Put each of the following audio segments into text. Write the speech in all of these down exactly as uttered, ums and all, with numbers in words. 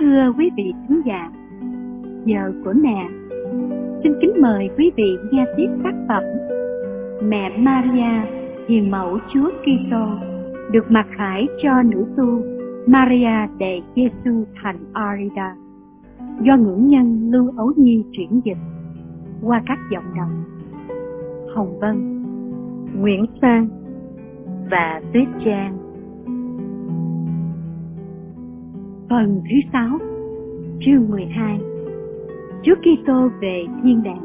thưa quý vị khán giả, giờ của mẹ. Xin kính mời quý vị nghe tiếp tác phẩm Mẹ Maria, Hiền mẫu Chúa Kitô, được mặc khải cho nữ tu Maria de Jesus thành Arida, do ngưỡng nhân Lưu Ấu Nhi chuyển dịch qua các giọng đọc Hồng Vân, Nguyễn Sang và Tuyết Trang. Phần thứ sáu, chương mười hai. Chúa Kitô về thiên đàng.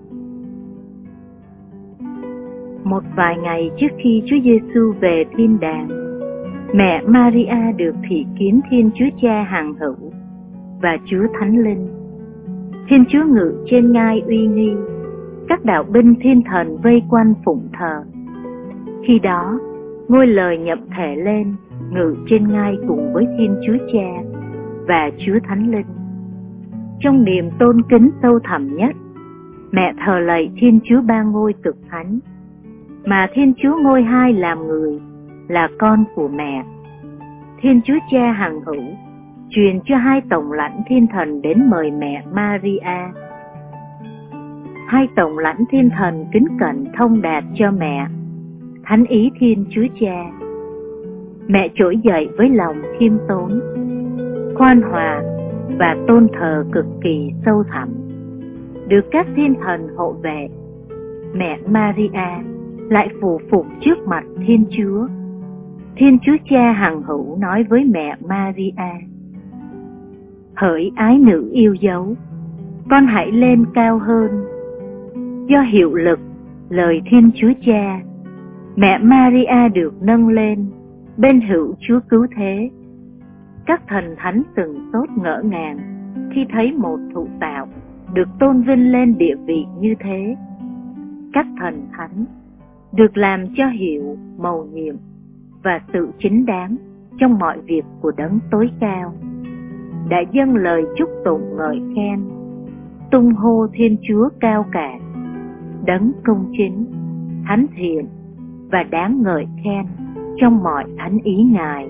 Một vài ngày trước khi Chúa Giêsu về thiên đàng, mẹ Maria được thị kiến Thiên Chúa Cha hằng hữu và Chúa Thánh Linh. Thiên Chúa ngự trên ngai uy nghi, các đạo binh thiên thần vây quanh phụng thờ. Khi đó, ngôi lời nhậm thể lên, ngự trên ngai cùng với Thiên Chúa Cha và Chúa Thánh Linh. Trong niềm tôn kính sâu thẳm nhất, mẹ thờ lạy Thiên Chúa Ba Ngôi Cực Thánh, mà Thiên Chúa Ngôi Hai làm người, là con của mẹ. Thiên Chúa Cha hằng hữu truyền cho hai tổng lãnh thiên thần đến mời mẹ Maria. Hai tổng lãnh thiên thần kính cẩn thông đạt cho mẹ thánh ý Thiên Chúa Cha. Mẹ trỗi dậy với lòng khiêm tốn, khoan hòa và tôn thờ cực kỳ sâu thẳm. Được các thiên thần hộ vệ, mẹ Maria lại phủ phục trước mặt Thiên Chúa. Thiên Chúa Cha hằng hữu nói với mẹ Maria: Hỡi ái nữ yêu dấu, con hãy lên cao hơn. Do hiệu lực lời Thiên Chúa Cha, mẹ Maria được nâng lên bên hữu Chúa Cứu Thế. Các thần thánh sửng sốt ngỡ ngàng khi thấy một thụ tạo được tôn vinh lên địa vị như thế. Các thần thánh được làm cho hiểu mầu nhiệm và sự chính đáng trong mọi việc của Đấng Tối Cao, đã dâng lời chúc tụng ngợi khen, tung hô Thiên Chúa cao cả, Đấng công chính, thánh thiện và đáng ngợi khen trong mọi thánh ý Ngài.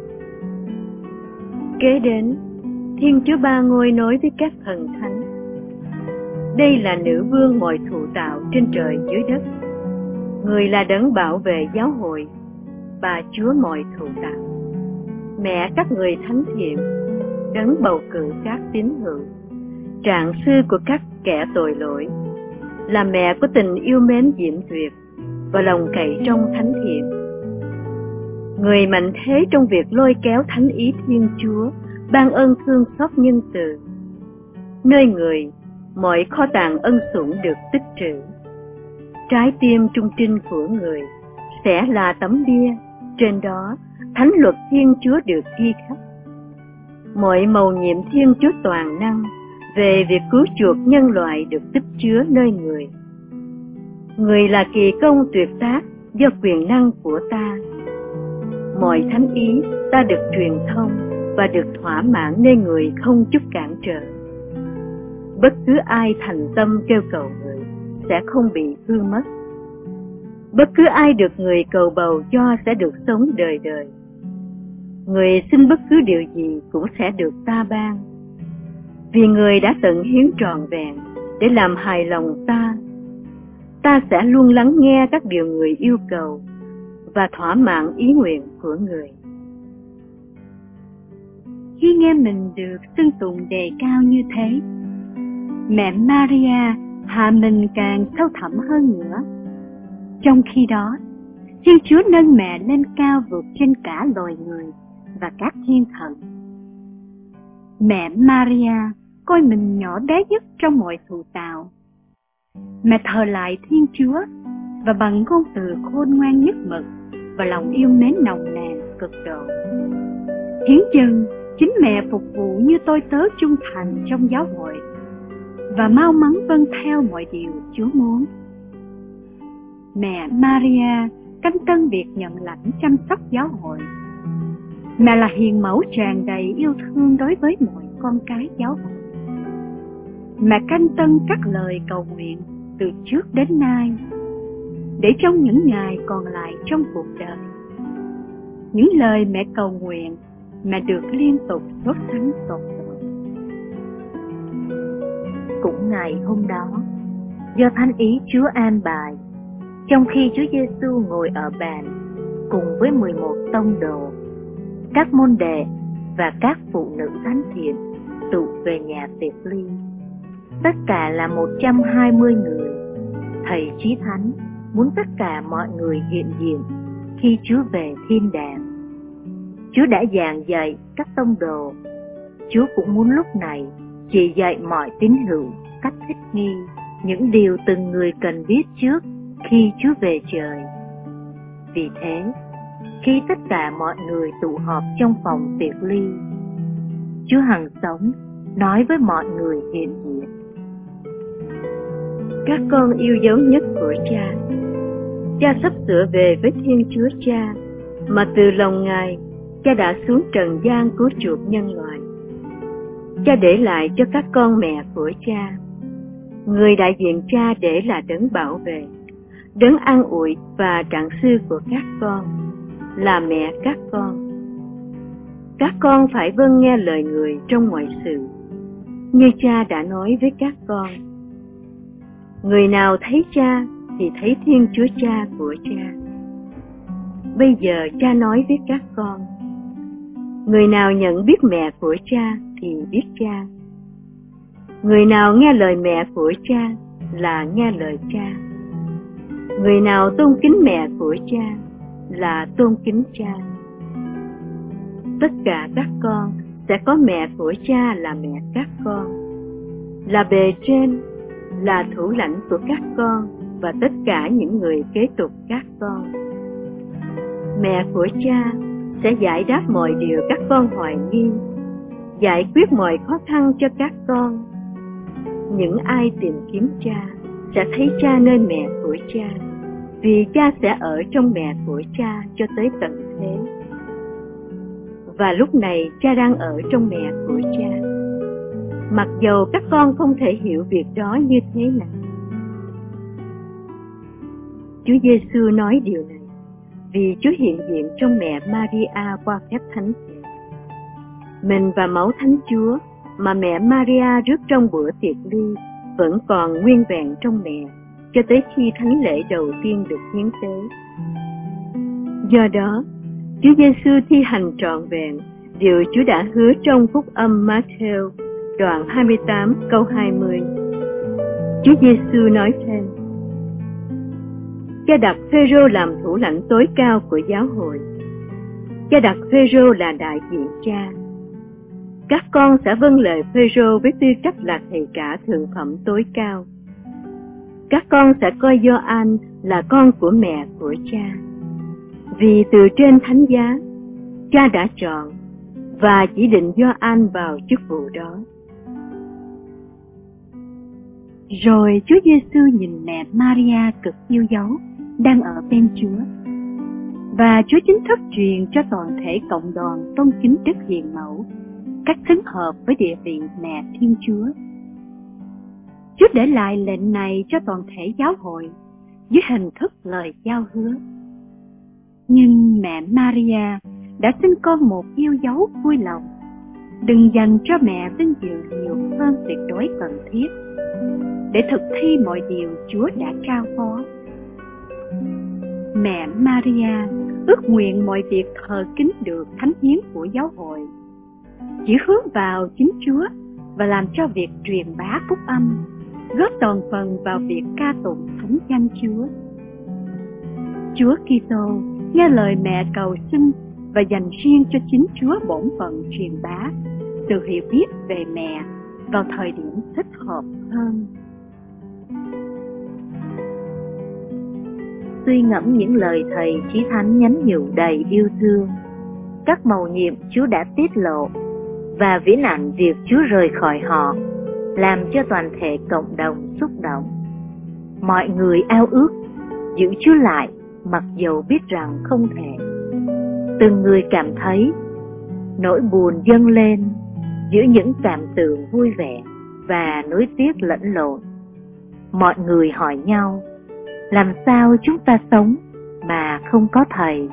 Kế đến, Thiên Chúa Ba Ngôi nói với các thần thánh: Đây là nữ vương mọi thụ tạo trên trời dưới đất. Người là Đấng bảo vệ giáo hội, bà Chúa mọi thụ tạo. Mẹ các người thánh thiện, Đấng bầu cử các tín hữu, trạng sư của các kẻ tội lỗi, là mẹ của tình yêu mến diễm tuyệt và lòng cậy trong thánh thiện. Người mạnh thế trong việc lôi kéo thánh ý Thiên Chúa, ban ơn thương xót nhân từ. Nơi người, mọi kho tàng ân sủng được tích trữ. Trái tim trung trinh của người sẽ là tấm bia, trên đó thánh luật Thiên Chúa được ghi khắc. Mọi mầu nhiệm Thiên Chúa toàn năng về việc cứu chuộc nhân loại được tích chứa nơi người. Người là kỳ công tuyệt tác do quyền năng của ta. Mọi thánh ý ta được truyền thông và được thỏa mãn nơi người không chút cản trở. Bất cứ ai thành tâm kêu cầu người sẽ không bị hư mất. Bất cứ ai được người cầu bầu cho sẽ được sống đời đời. Người xin bất cứ điều gì cũng sẽ được ta ban, vì người đã tận hiến trọn vẹn để làm hài lòng ta. Ta sẽ luôn lắng nghe các điều người yêu cầu và thỏa mãn ý nguyện của người. Khi nghe mình được xưng tụng đề cao như thế, mẹ Maria hạ mình càng sâu thẳm hơn nữa. Trong khi đó, Thiên Chúa nâng mẹ lên cao vượt trên cả loài người và các thiên thần. Mẹ Maria coi mình nhỏ bé nhất trong mọi thụ tạo. Mẹ thờ lại Thiên Chúa và bằng ngôn từ khôn ngoan nhất mực và lòng yêu mến nồng nàn cực độ, hiến dâng chính mẹ phục vụ như tôi tớ trung thành trong giáo hội và mau mắn vâng theo mọi điều Chúa muốn. Mẹ Maria canh tân việc nhận lãnh chăm sóc giáo hội. Mẹ là hiền mẫu tràn đầy yêu thương đối với mọi con cái giáo hội. Mẹ canh tân các lời cầu nguyện từ trước đến nay, để trong những ngày còn lại trong cuộc đời, những lời mẹ cầu nguyện mẹ được liên tục sốt sắng tột độ. những ngày hôm đó, do thánh ý Chúa an bài, trong khi Chúa Giêsu ngồi ở bàn cùng với mười một tông đồ, các môn đệ và các phụ nữ thánh thiện tụ về nhà tiệc ly. Tất cả là một trăm hai mươi người. Thầy Chí Thánh muốn tất cả mọi người hiện diện khi Chúa về thiên đàng. Chúa đã giảng dạy các tông đồ. Chúa cũng muốn lúc này chỉ dạy mọi tín hữu cách thích nghi những điều từng người cần biết trước khi Chúa về trời. Vì thế, khi tất cả mọi người tụ họp trong phòng tiệc ly, Chúa hằng sống nói với mọi người hiện diện: Các con yêu dấu nhất của Cha, Cha sắp sửa về với Thiên Chúa Cha, mà từ lòng Ngài, Cha đã xuống trần gian cứu chuộc nhân loại. Cha để lại cho các con mẹ của Cha. Người đại diện Cha để là đấng bảo vệ, đấng an ủi và trạng sư của các con, là mẹ các con. Các con phải vâng nghe lời người trong mọi sự, như Cha đã nói với các con. Người nào thấy Cha thì thấy Thiên Chúa Cha của Cha. Bây giờ Cha nói với các con, người nào nhận biết mẹ của Cha thì biết Cha. Người nào nghe lời mẹ của Cha là nghe lời Cha. Người nào tôn kính mẹ của Cha là tôn kính Cha. Tất cả các con sẽ có mẹ của Cha là mẹ các con, là bề trên, là thủ lãnh của các con và tất cả những người kế tục các con. Mẹ của Cha sẽ giải đáp mọi điều các con hoài nghi, giải quyết mọi khó khăn cho các con. Những ai tìm kiếm Cha sẽ thấy Cha nơi mẹ của Cha, vì Cha sẽ ở trong mẹ của Cha cho tới tận thế. Và lúc này Cha đang ở trong mẹ của Cha, mặc dầu các con không thể hiểu việc đó như thế nào. Chúa Giêsu nói điều này vì Chúa hiện diện trong mẹ Maria qua phép thánh thể. Mình và máu Thánh Chúa mà mẹ Maria rước trong bữa tiệc ly vẫn còn nguyên vẹn trong mẹ cho tới khi thánh lễ đầu tiên được hiến tế. Do đó, Chúa Giêsu thi hành trọn vẹn điều Chúa đã hứa trong phúc âm Matthew đoạn hai mươi tám câu hai mươi. Chúa Giêsu nói thêm: Cha đặt Phêrô làm thủ lãnh tối cao của giáo hội. Cha đặt Phêrô là đại diện Cha. Các con sẽ vâng lời Phêrô với tư cách là thầy cả thượng phẩm tối cao. Các con sẽ coi Gioan là con của mẹ của Cha, vì từ trên thánh giá, Cha đã chọn và chỉ định Gioan vào chức vụ đó. Rồi Chúa Giêsu nhìn mẹ Maria cực yêu dấu đang ở bên Chúa, và Chúa chính thức truyền cho toàn thể cộng đoàn tôn kính Đức Hiền Mẫu cách xứng hợp với địa vị mẹ Thiên Chúa. Chúa để lại lệnh này cho toàn thể giáo hội dưới hình thức lời giao hứa. Nhưng mẹ Maria đã sinh con một yêu dấu vui lòng. Đừng dành cho mẹ vinh dự nhiều hơn tuyệt đối cần thiết để thực thi mọi điều Chúa đã trao phó. Mẹ Maria ước nguyện mọi việc thờ kính được thánh hiến của giáo hội chỉ hướng vào chính Chúa và làm cho việc truyền bá phúc âm góp toàn phần vào việc ca tụng thánh danh Chúa. Chúa Kitô nghe lời mẹ cầu xin và dành riêng cho chính Chúa bổn phận truyền bá sự hiểu biết về mẹ vào thời điểm thích hợp hơn. Suy ngẫm những lời Thầy Chí Thánh nhắn nhủ đầy yêu thương, các mầu nhiệm Chúa đã tiết lộ và viễn ảnh việc Chúa rời khỏi họ làm cho toàn thể cộng đồng xúc động. Mọi người ao ước giữ Chúa lại mặc dầu biết rằng không thể. Từng người cảm thấy nỗi buồn dâng lên giữa những cảm tưởng vui vẻ và nối tiếc lẫn lộn. Mọi người hỏi nhau, làm sao chúng ta sống mà không có Thầy?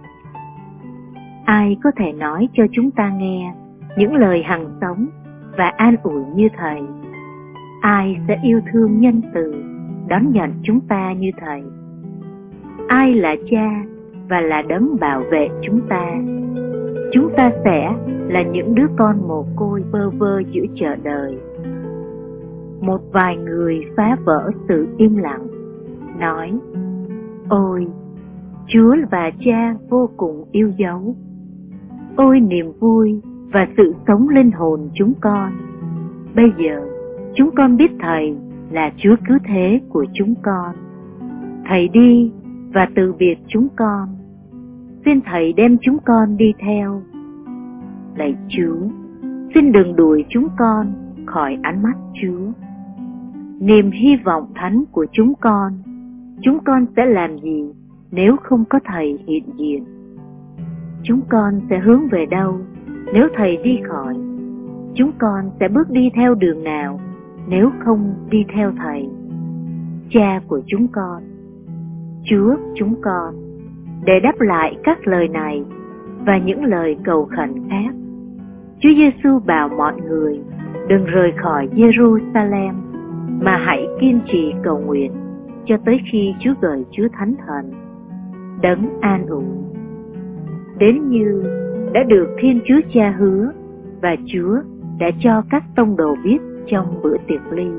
Ai có thể nói cho chúng ta nghe những lời hằng sống và an ủi như Thầy? Ai sẽ yêu thương nhân từ, đón nhận chúng ta như Thầy? Ai là Cha và là đấng bảo vệ chúng ta? Chúng ta sẽ là những đứa con mồ côi bơ vơ giữa chợ đời. Một vài người phá vỡ sự im lặng, nói: Ôi, Chúa và Cha vô cùng yêu dấu. Ôi niềm vui và sự sống linh hồn chúng con. Bây giờ chúng con biết Thầy là Chúa cứu thế của chúng con. Thầy đi và từ biệt chúng con. Xin Thầy đem chúng con đi theo. Lạy Chúa, xin đừng đuổi chúng con khỏi ánh mắt Chúa. Niềm hy vọng thánh của chúng con, chúng con sẽ làm gì nếu không có Thầy hiện diện? Chúng con sẽ hướng về đâu nếu Thầy đi khỏi? Chúng con sẽ bước đi theo đường nào nếu không đi theo Thầy? Cha của chúng con, Chúa chúng con, để đáp lại các lời này và những lời cầu khẩn khác, Chúa Giêsu bảo mọi người đừng rời khỏi Jerusalem, mà hãy kiên trì cầu nguyện cho tới khi Chúa gửi Chúa Thánh Thần, đấng an ủi, đến như đã được Thiên Chúa Cha hứa và Chúa đã cho các tông đồ biết trong bữa tiệc ly.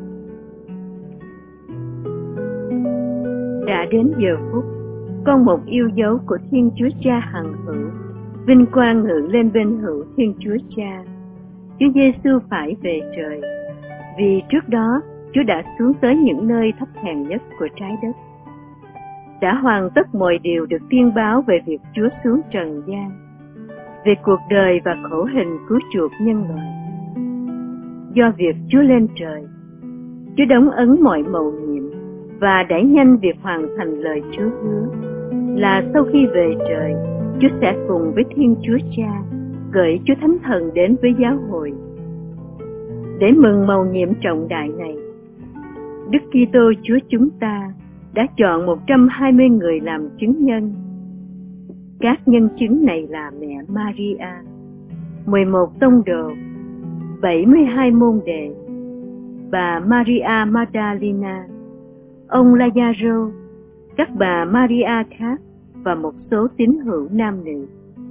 Đã đến giờ phút, con một yêu dấu của Thiên Chúa Cha hằng hữu, vinh quang ngự lên bên hữu Thiên Chúa Cha. Chúa Giêsu phải về trời, vì trước đó Chúa đã xuống tới những nơi thấp hèn nhất của trái đất. Đã hoàn tất mọi điều được tiên báo về việc Chúa xuống trần gian, về cuộc đời và khổ hình cứu chuộc nhân loại. Do việc Chúa lên trời, Chúa đóng ấn mọi mầu nhiệm và đẩy nhanh việc hoàn thành lời Chúa hứa là sau khi về trời, Chúa sẽ cùng với Thiên Chúa Cha gửi Chúa Thánh Thần đến với giáo hội. Để mừng mầu nhiệm trọng đại này, Đức Kitô Chúa chúng ta đã chọn một trăm hai mươi người làm chứng nhân. Các nhân chứng này là mẹ Maria, mười một tông đồ, bảy mươi hai môn đệ, bà Maria Magdalena, ông Lazaro, các bà Maria khác và một số tín hữu nam nữ.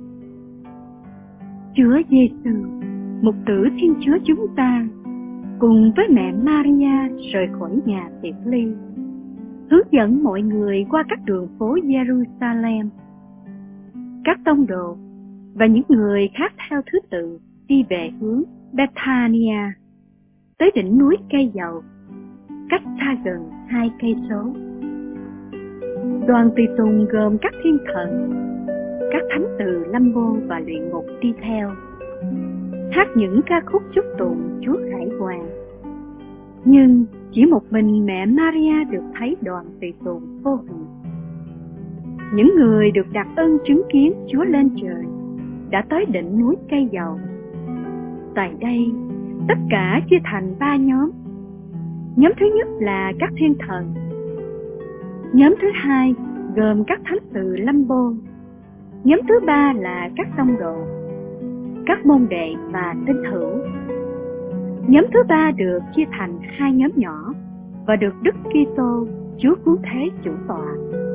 Chúa Giêsu, mục tử Thiên Chúa chúng ta, cùng với mẹ Maria rời khỏi nhà tiệc ly, hướng dẫn mọi người qua các đường phố Jerusalem. Các tông đồ và những người khác theo thứ tự đi về hướng Bethania, tới đỉnh núi cây dầu, cách xa gần hai cây số. Đoàn tùy tùng gồm các thiên thần, các thánh từ Lâm Môn và Luyện Ngục đi theo, hát những ca khúc chúc tụng Chúa Khải Hoàn. Nhưng chỉ một mình mẹ Maria được thấy đoàn tùy tùng vô hình. Những người được đặc ân chứng kiến Chúa lên trời đã tới đỉnh núi cây dầu. Tại đây, tất cả chia thành ba nhóm. Nhóm thứ nhất là các thiên thần. Nhóm thứ hai gồm các thánh từ Lâm Môn. Nhóm thứ ba là các tông đồ, các môn đệ và tín hữu. Nhóm thứ ba được chia thành hai nhóm nhỏ và được Đức Kitô Chúa cứu thế chủ tọa.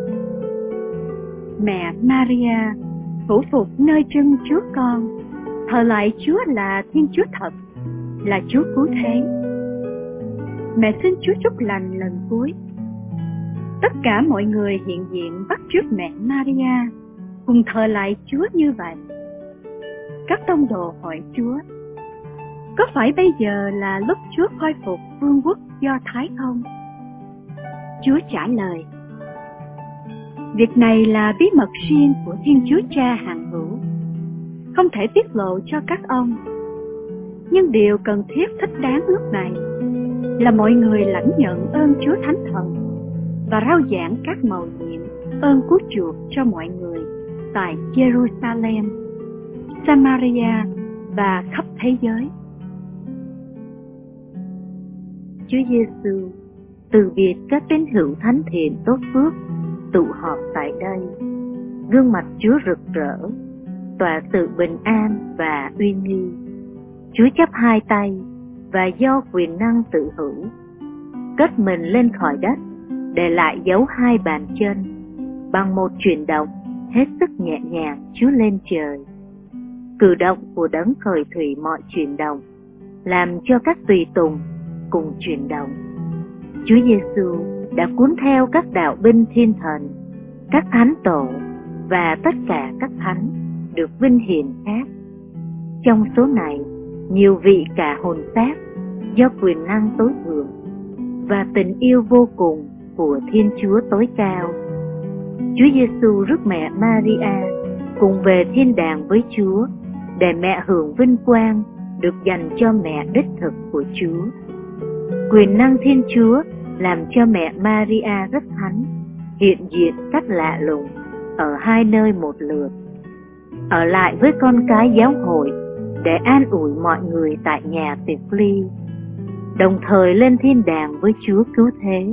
Mẹ Maria phủ phục nơi chân Chúa Con, thờ lại Chúa là Thiên Chúa thật, là Chúa cứu thế. Mẹ xin Chúa chúc lành lần cuối. Tất cả mọi người hiện diện bắt chước mẹ Maria, cùng thờ lại Chúa như vậy. Các tông đồ hỏi Chúa: có phải bây giờ là lúc Chúa khôi phục vương quốc Do Thái không? Chúa trả lời: việc này là bí mật riêng của Thiên Chúa Cha hằng hữu, không thể tiết lộ cho các ông. Nhưng điều cần thiết thích đáng lúc này là mọi người lãnh nhận ơn Chúa Thánh Thần và rao giảng các mầu nhiệm ơn cứu chuộc cho mọi người tại Jerusalem, Samaria và khắp thế giới. Chúa Giêsu từ biệt các tín hữu thánh thiện tốt phước tụ họp tại đây. Gương mặt Chúa rực rỡ, tỏa sự bình an và uy nghi. Chúa chắp hai tay, và do quyền năng tự hữu, cất mình lên khỏi đất, để lại dấu hai bàn chân, bằng một chuyển động hết sức nhẹ nhàng chúa lên trời. Cử động của đấng khởi thủy mọi chuyển động, làm cho các tùy tùng cùng chuyển động. Chúa Giêsu đã cuốn theo các đạo binh thiên thần, các thánh tổ và tất cả các thánh được vinh hiển khác. Trong số này, nhiều vị cả hồn xác do quyền năng tối thượng và tình yêu vô cùng của Thiên Chúa tối cao. Chúa Giêsu rước mẹ Maria cùng về thiên đàng với Chúa, để mẹ hưởng vinh quang được dành cho mẹ đích thực của Chúa. Quyền năng Thiên Chúa làm cho mẹ Maria rất thánh, hiện diện cách lạ lùng ở hai nơi một lượt, ở lại với con cái giáo hội để an ủi mọi người tại nhà tiệc ly, đồng thời lên thiên đàng với Chúa cứu thế.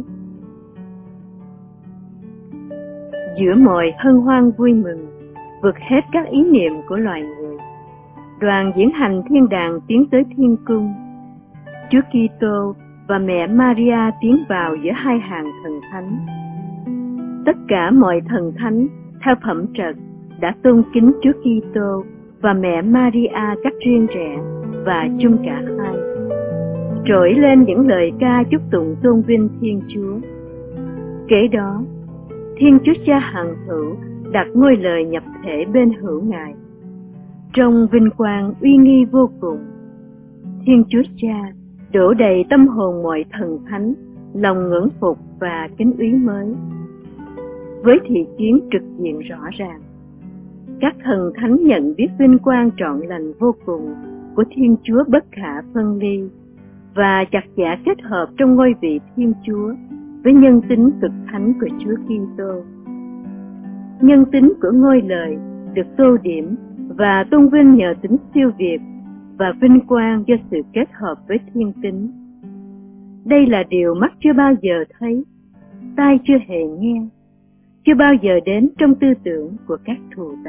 Giữa mọi hân hoan vui mừng, vượt hết các ý niệm của loài người, đoàn diễn hành thiên đàng tiến tới thiên cung. Chúa Kitô và mẹ Maria tiến vào giữa hai hàng thần thánh. Tất cả mọi thần thánh theo phẩm trật đã tôn kính Chúa Kitô và mẹ Maria cách riêng rẽ và chung cả hai, trỗi lên những lời ca chúc tụng tôn vinh Thiên Chúa. Kế đó, Thiên Chúa Cha hằng hữu đặt ngôi lời nhập thể bên hữu Ngài. Trong vinh quang uy nghi vô cùng, Thiên Chúa Cha đổ đầy tâm hồn mọi thần thánh lòng ngưỡng phục và kính úy mới. Với thị kiến trực diện rõ ràng, các thần thánh nhận biết vinh quang trọn lành vô cùng của Thiên Chúa bất khả phân ly và chặt chẽ kết hợp trong ngôi vị Thiên Chúa với nhân tính cực thánh của Chúa Kitô. Nhân tính của ngôi lời được tô điểm và tôn vinh nhờ tính siêu việt và vinh quang do sự kết hợp với thiên tính. Đây là điều mắt chưa bao giờ thấy, tai chưa hề nghe, chưa bao giờ đến trong tư tưởng của các thù tạo.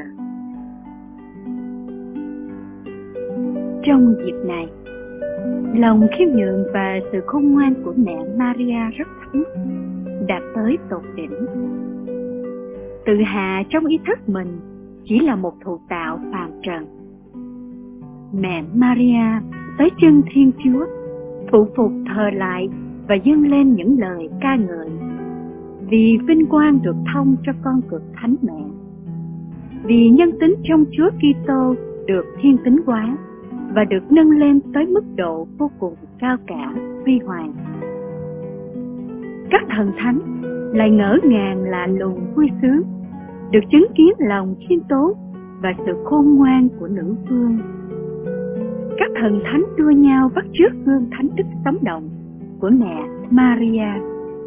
Trong dịp này, lòng khiêm nhường và sự khôn ngoan của mẹ Maria rất thánh, đạt tới tột đỉnh. Tự hạ trong ý thức mình chỉ là một thụ tạo phàm trần. Mẹ Maria tới chân Thiên Chúa, thụ phục thờ lại và dâng lên những lời ca ngợi, vì vinh quang được thông cho con cực thánh mẹ, vì nhân tính trong Chúa Kitô được thiên tính hóa và được nâng lên tới mức độ vô cùng cao cả, huy hoàng. Các thần thánh lại ngỡ ngàng lạ lùng vui sướng, được chứng kiến lòng khiêm tốn và sự khôn ngoan của nữ vương. Các thần thánh đua nhau bắt chước gương thánh đức sống động của mẹ Maria.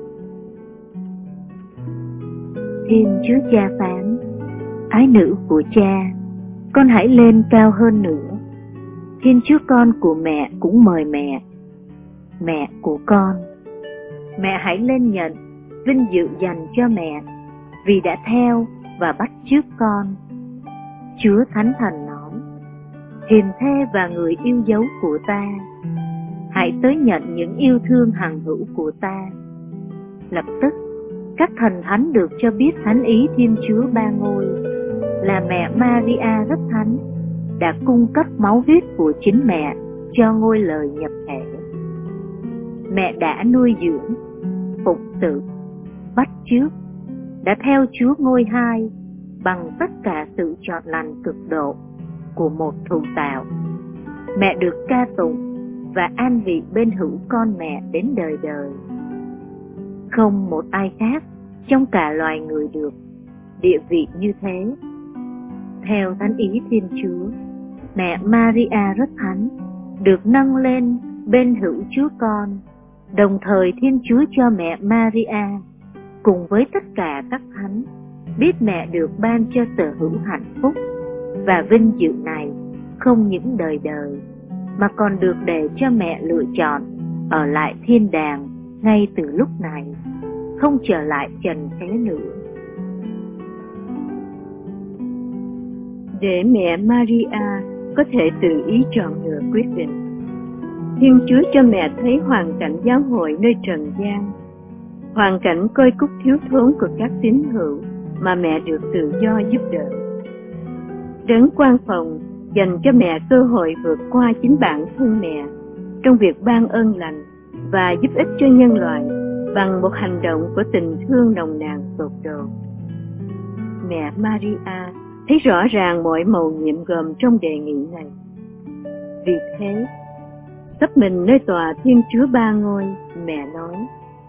Thiên Chúa Cha phán: Ái nữ của Cha, con hãy lên cao hơn nữa. Thiên Chúa Con của mẹ cũng mời mẹ, mẹ của con. Mẹ hãy lên nhận vinh dự dành cho mẹ, vì đã theo và bắt chước con. Chúa Thánh Thần nói: Hiền thê và người yêu dấu của ta, hãy tới nhận những yêu thương hằng hữu của ta. Lập tức, các thần thánh được cho biết thánh ý Thiên Chúa Ba Ngôi là mẹ Maria rất thánh, đã cung cấp máu huyết của chính mẹ cho ngôi lời nhập thể. Mẹ đã nuôi dưỡng, phục sự, bắt chước, đã theo Chúa ngôi hai bằng tất cả sự chọn lành cực độ của một thụ tạo. Mẹ được ca tụng và an vị bên hữu con mẹ đến đời đời. Không một ai khác trong cả loài người được địa vị như thế. Theo thánh ý Thiên Chúa, mẹ Maria rất thánh, được nâng lên bên hữu Chúa Con. Đồng thời Thiên Chúa cho mẹ Maria cùng với tất cả các thánh biết mẹ được ban cho sở hữu hạnh phúc và vinh dự này không những đời đời, mà còn được để cho mẹ lựa chọn ở lại thiên đàng ngay từ lúc này, không trở lại trần thế nữa. Để mẹ Maria có thể tự ý chọn lựa quyết định, Thiên Chúa cho mẹ thấy hoàn cảnh giáo hội nơi trần gian, hoàn cảnh coi cúc thiếu thốn của các tín hữu mà mẹ được tự do giúp đỡ. Đấng quan phòng dành cho mẹ cơ hội vượt qua chính bản thân mẹ trong việc ban ơn lành và giúp ích cho nhân loại bằng một hành động của tình thương nồng nàn tột độ. Mẹ Maria thấy rõ ràng mọi mầu nhiệm gồm trong đề nghị này. Vì thế, sắp mình nơi tòa Thiên Chúa Ba Ngôi, mẹ nói: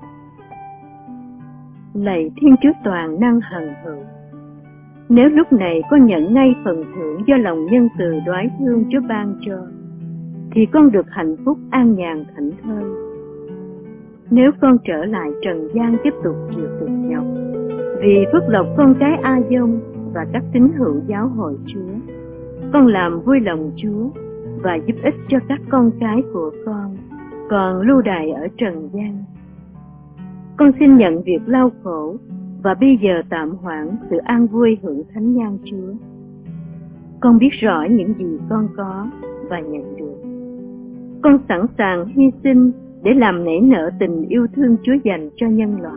Lạy Thiên Chúa toàn năng hằng hữu, nếu lúc này con nhận ngay phần thưởng do lòng nhân từ đoái thương Chúa ban cho, thì con được hạnh phúc an nhàn thảnh thơi. Nếu con trở lại trần gian tiếp tục chịu cực nhọc, vì phước lộc con cái A Dông và các tín hữu giáo hội Chúa, con làm vui lòng Chúa và giúp ích cho các con cái của con còn lưu đày ở trần gian. Con xin nhận việc đau khổ và bây giờ tạm hoãn sự an vui hưởng thánh nhan Chúa. Con biết rõ những gì con có và nhận được. Con sẵn sàng hy sinh để làm nảy nở tình yêu thương Chúa dành cho nhân loại.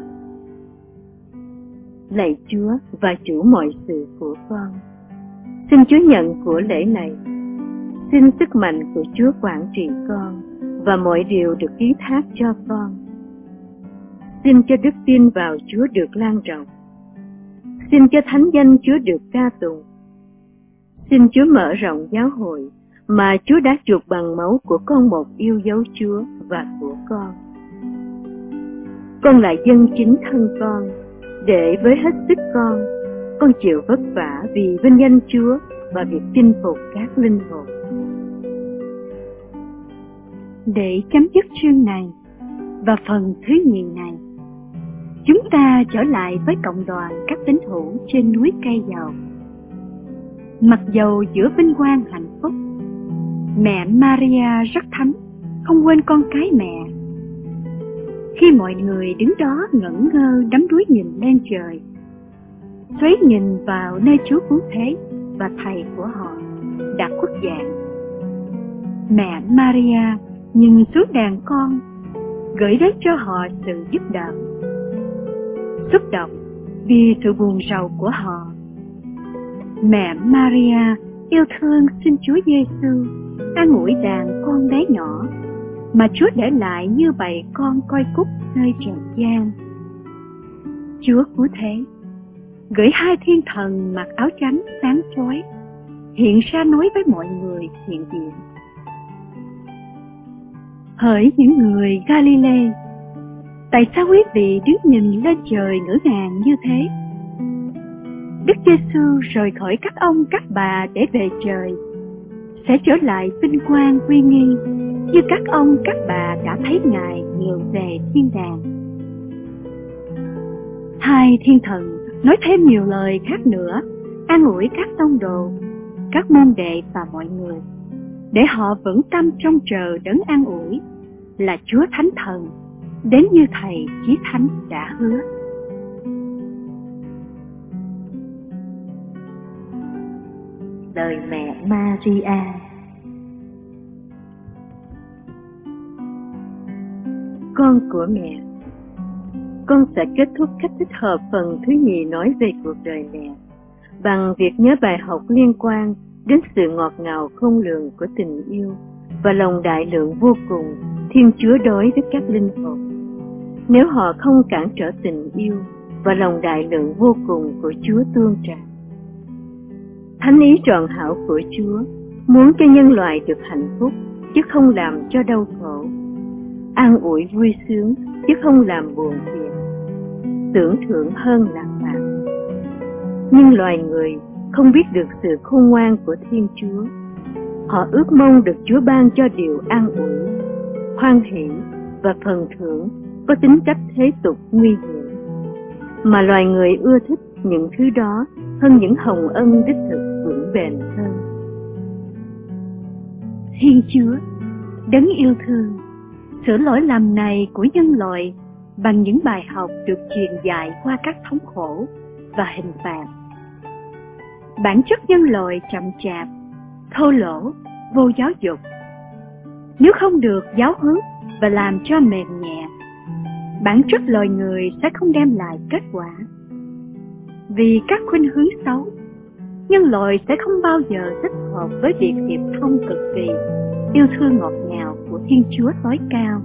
Lạy Chúa và chủ mọi sự của con, xin Chúa nhận của lễ này. Xin sức mạnh của Chúa quản trị con và mọi điều được ký thác cho con. Xin cho đức tin vào Chúa được lan rộng. Xin cho thánh danh Chúa được ca tụng. Xin Chúa mở rộng giáo hội mà Chúa đã chuộc bằng máu của con một yêu dấu Chúa và của con. Con là dân chính thân con, để với hết sức con, con chịu vất vả vì vinh danh Chúa và việc chinh phục các linh hồn. Để chấm dứt chương này và phần thứ nhì này, chúng ta trở lại với cộng đoàn các tín hữu trên núi Cây Dầu. Mặc dầu giữa vinh quang hạnh phúc, mẹ Maria rất thánh, không quên con cái mẹ. Khi mọi người đứng đó ngẩn ngơ đắm đuối nhìn lên trời, xoáy nhìn vào nơi Chúa cứu thế và Thầy của họ đã khuất dạng, mẹ Maria nhìn xuống đàn con, gửi đến cho họ sự giúp đỡ. Xúc động vì sự buồn rầu của họ, mẹ Maria yêu thương xin Chúa Giêsu an ủi đàn con bé nhỏ mà Chúa để lại như bầy con coi cúc nơi trần gian. Chúa cứu thế gửi hai thiên thần mặc áo trắng sáng chói hiện ra nói với mọi người hiện diện: Hỡi những người Galilee, tại sao quý vị đứng nhìn lên trời ngỡ ngàng như thế? Đức Giêsu rời khỏi các ông các bà để về trời, sẽ trở lại vinh quang uy nghi như các ông các bà đã thấy Ngài ngự về thiên đàng. Hai thiên thần nói thêm nhiều lời khác nữa, an ủi các tông đồ, các môn đệ và mọi người, để họ vững tâm trông chờ đấng an ủi là Chúa Thánh Thần, đến như Thầy Chí Thánh đã hứa. Lời mẹ Maria. Con của mẹ, con sẽ kết thúc cách thích hợp phần thứ nhì nói về cuộc đời mẹ bằng việc nhớ bài học liên quan đến sự ngọt ngào không lường của tình yêu và lòng đại lượng vô cùng Thiên Chúa đối với các linh hồn. Nếu họ không cản trở tình yêu và lòng đại lượng vô cùng của Chúa tuôn tràn, thánh ý trọn hảo của Chúa muốn cho nhân loại được hạnh phúc chứ không làm cho đau khổ, an ủi vui sướng chứ không làm buồn phiền, tưởng thưởng hơn lãng mạn. Nhưng loài người không biết được sự khôn ngoan của Thiên Chúa. Họ ước mong được Chúa ban cho điều an ủi, hoan hỷ và phần thưởng có tính cách thế tục nguy hiểm, mà loài người ưa thích những thứ đó hơn những hồng ân đích thực vững bền hơn. Thiên Chúa, đấng yêu thương, sửa lỗi lầm này của nhân loại bằng những bài học được truyền dạy qua các thống khổ và hình phạt. Bản chất nhân loại chậm chạp, thô lỗ, vô giáo dục. Nếu không được giáo huấn và làm cho mềm nhẹ, bản chất loài người sẽ không đem lại kết quả. Vì các khuynh hướng xấu, nhân loại sẽ không bao giờ thích hợp với việc hiệp thông cực kỳ yêu thương ngọt ngào của Thiên Chúa tối cao.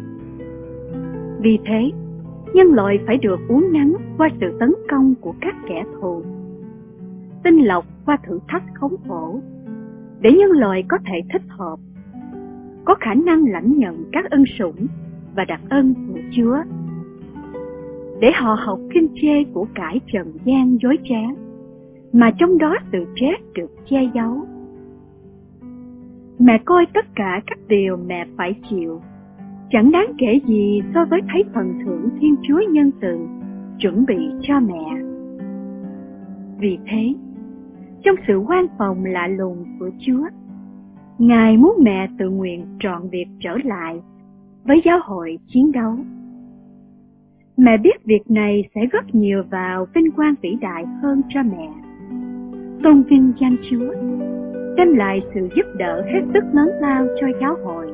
Vì thế, nhân loại phải được uốn nắn qua sự tấn công của các kẻ thù, tinh lọc qua thử thách khốn khổ, để nhân loại có thể thích hợp, có khả năng lãnh nhận các ân sủng và đặc ân của Chúa, để họ học kinh chê của cải trần gian dối trá, mà trong đó sự chết được che giấu. Mẹ coi tất cả các điều mẹ phải chịu chẳng đáng kể gì so với thấy phần thưởng Thiên Chúa nhân từ chuẩn bị cho mẹ. Vì thế, trong sự quan phòng lạ lùng của Chúa, Ngài muốn mẹ tự nguyện trọn việc trở lại với giáo hội chiến đấu. Mẹ biết việc này sẽ góp nhiều vào vinh quang vĩ đại hơn cho mẹ, tôn vinh danh Chúa, đem lại sự giúp đỡ hết sức lớn lao cho giáo hội.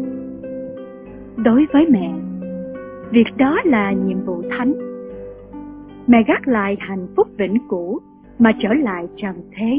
Đối với mẹ, việc đó là nhiệm vụ thánh. Mẹ gác lại hạnh phúc vĩnh cửu mà trở lại trần thế.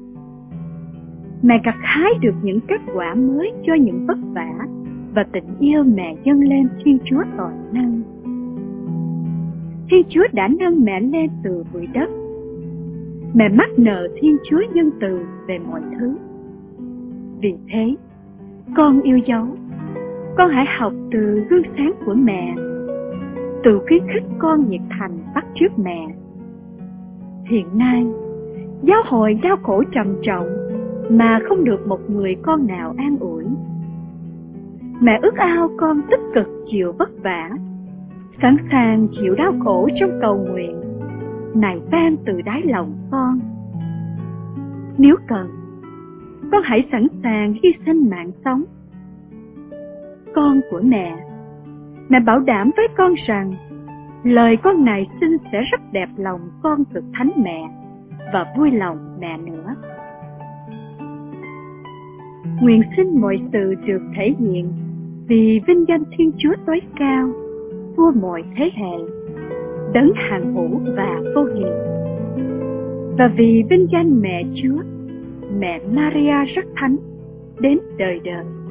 Mẹ gặt hái được những kết quả mới cho những vất vả và tình yêu mẹ dâng lên Thiên Chúa toàn năng. Thiên Chúa đã nâng mẹ lên từ bụi đất. Mẹ mắc nợ Thiên Chúa nhân từ về mọi thứ. Vì thế, con yêu dấu, con hãy học từ gương sáng của mẹ, tự khuyến khích con nhiệt thành bắt chước mẹ. Hiện nay, giáo hội đau khổ trầm trọng mà không được một người con nào an ủi. Mẹ ước ao con tích cực chịu vất vả, sẵn sàng chịu đau khổ trong cầu nguyện, nài van từ đáy lòng con. Nếu cần, con hãy sẵn sàng hy sinh mạng sống. Con của mẹ, mẹ bảo đảm với con rằng lời con này xin sẽ rất đẹp lòng con thực thánh mẹ và vui lòng mẹ nữa. Nguyện xin mọi sự được thể hiện vì vinh danh Thiên Chúa tối cao, vua mọi thế hệ, đấng hằng hữu và vô hiền, và vì vinh danh mẹ Chúa, mẹ Maria rất thánh, đến đời đời.